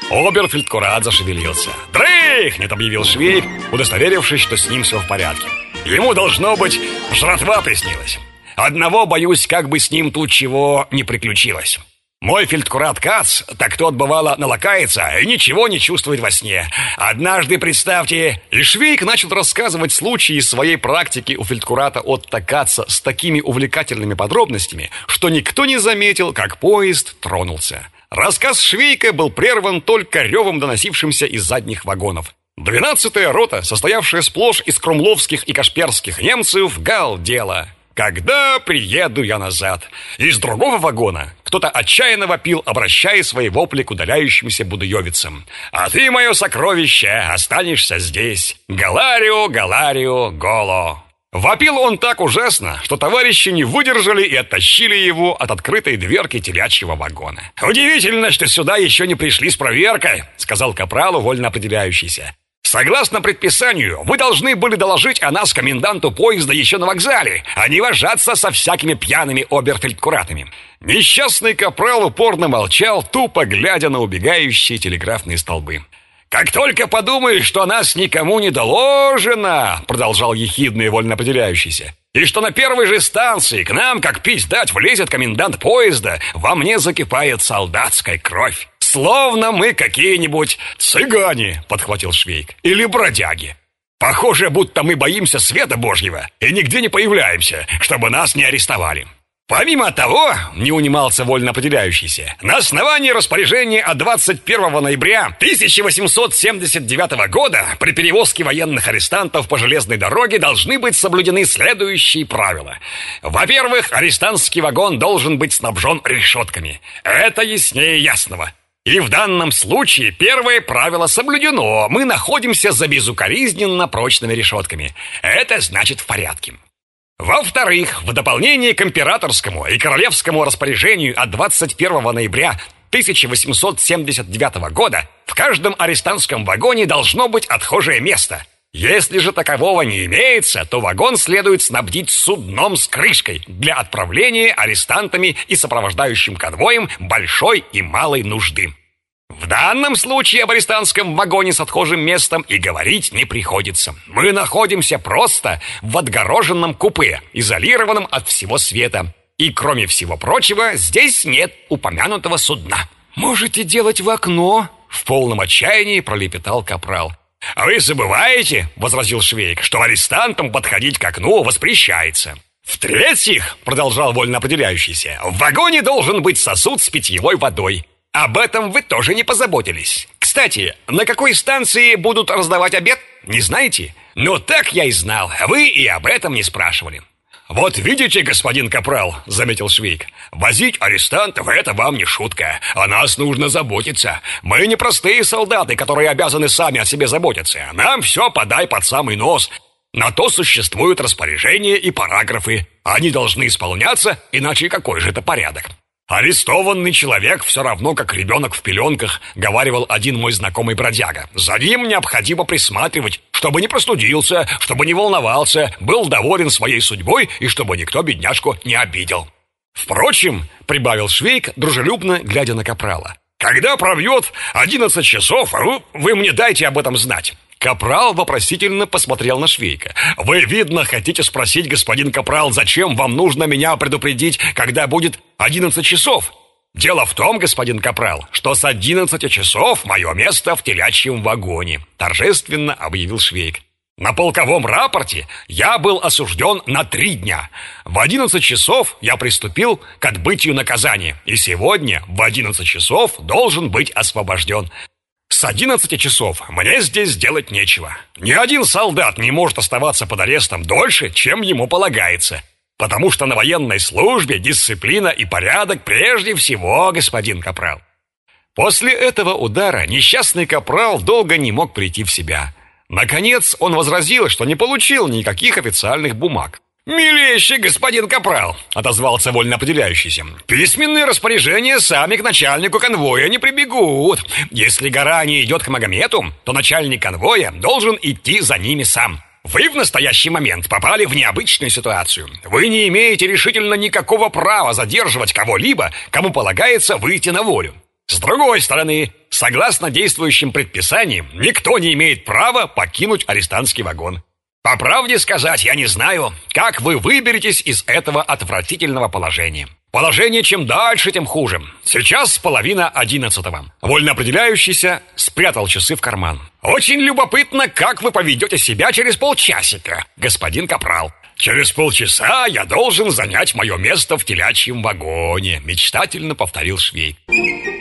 Оберфельдкурат зашевелился. «Дрыхнет!» — объявил Швейк, удостоверившись, что с ним все в порядке. «Ему, должно быть, жратва приснилась. Одного боюсь, как бы с ним тут чего не приключилось. Мой фельдкурат Кац, так тот, бывало, налакается и ничего не чувствует во сне. Однажды, представьте...» И Швейк начал рассказывать случаи из своей практики у фельдкурата Отто Каца с такими увлекательными подробностями, что никто не заметил, как поезд тронулся. Рассказ Швейка был прерван только ревом, доносившимся из задних вагонов. 12-я рота, состоявшая сплошь из крумловских и кашперских немцев, галдела. «Когда приеду я назад?» Из другого вагона кто-то отчаянно вопил, обращая свои вопли к удаляющимся будуевицам. «А ты, мое сокровище, останешься здесь! Галарио, Галарио, Голо!» Вопил он так ужасно, что товарищи не выдержали и оттащили его от открытой дверки телячьего вагона. «Удивительно, что сюда еще не пришли с проверкой», — сказал капралу вольно определяющийся. «Согласно предписанию, вы должны были доложить о нас коменданту поезда еще на вокзале, а не вожаться со всякими пьяными оберфельдкуратами». Несчастный капрал упорно молчал, тупо глядя на убегающие телеграфные столбы. «Как только подумаешь, что о нас никому не доложено», — продолжал ехидно и вольно определяющийся, «и что на первой же станции к нам, как пить дать, влезет комендант поезда, во мне закипает солдатская кровь. Словно мы какие-нибудь цыгане», — подхватил Швейк, «или бродяги. Похоже, будто мы боимся света Божьего и нигде не появляемся, чтобы нас не арестовали». Помимо того, не унимался вольно определяющийся, на основании распоряжения от 21 ноября 1879 года при перевозке военных арестантов по железной дороге должны быть соблюдены следующие правила. Во-первых, арестантский вагон должен быть снабжен решетками. Это яснее ясного. И в данном случае первое правило соблюдено. Мы находимся за безукоризненно прочными решетками. Это значит в порядке. Во-вторых, в дополнение к императорскому и королевскому распоряжению от 21 ноября 1879 года в каждом арестантском вагоне должно быть отхожее место. Если же такового не имеется, то вагон следует снабдить судном с крышкой для отправления арестантами и сопровождающим конвоем большой и малой нужды. В данном случае об арестантском вагоне с отхожим местом и говорить не приходится. Мы находимся просто в отгороженном купе, изолированном от всего света. И, кроме всего прочего, здесь нет упомянутого судна. «Можете делать в окно», — в полном отчаянии пролепетал капрал. «Вы забываете, — возразил Швейк, — что арестантам подходить к окну воспрещается. В-третьих, — продолжал вольно определяющийся, — в вагоне должен быть сосуд с питьевой водой. Об этом вы тоже не позаботились. Кстати, на какой станции будут раздавать обед, не знаете? Ну так я и знал, вы и об этом не спрашивали». «Вот видите, господин капрал, — заметил Швейк, — возить арестантов — это вам не шутка. О нас нужно заботиться. Мы не простые солдаты, которые обязаны сами о себе заботиться. Нам все подай под самый нос. На то существуют распоряжения и параграфы. Они должны исполняться, иначе какой же это порядок? «Арестованный человек все равно, как ребенок в пеленках», — говаривал один мой знакомый бродяга. «За ним необходимо присматривать, чтобы не простудился, чтобы не волновался, был доволен своей судьбой и чтобы никто бедняжку не обидел». «Впрочем, — прибавил Швейк, дружелюбно глядя на капрала, — когда пробьет 11 часов, вы мне дайте об этом знать». Капрал вопросительно посмотрел на Швейка. «Вы, видно, хотите спросить, господин капрал, зачем вам нужно меня предупредить, когда будет 11 часов? Дело в том, господин капрал, что с 11 часов мое место в телячьем вагоне», — торжественно объявил Швейк. «На полковом рапорте я был осужден на 3 дня. В 11 часов я приступил к отбытию наказания, и сегодня в 11 часов должен быть освобожден. С 11 часов мне здесь делать нечего. Ни один солдат не может оставаться под арестом дольше, чем ему полагается, потому что на военной службе дисциплина и порядок прежде всего, господин капрал». После этого удара несчастный капрал долго не мог прийти в себя. Наконец он возразил, что не получил никаких официальных бумаг. «Милейший господин капрал, — отозвался вольно определяющийся, — письменные распоряжения сами к начальнику конвоя не прибегут. Если гора не идет к Магомету, то начальник конвоя должен идти за ними сам. Вы в настоящий момент попали в необычную ситуацию. Вы не имеете решительно никакого права задерживать кого-либо, кому полагается выйти на волю. С другой стороны, Согласно действующим предписаниям, никто не имеет права покинуть арестантский вагон. По правде сказать, я не знаю, как вы выберетесь из этого отвратительного положения. Положение чем дальше, тем хуже. Сейчас 10:30. Вольноопределяющийся спрятал часы в карман. Очень любопытно, как вы поведете себя через полчасика, господин капрал. Через полчаса я должен занять мое место в телячьем вагоне, мечтательно повторил швейк.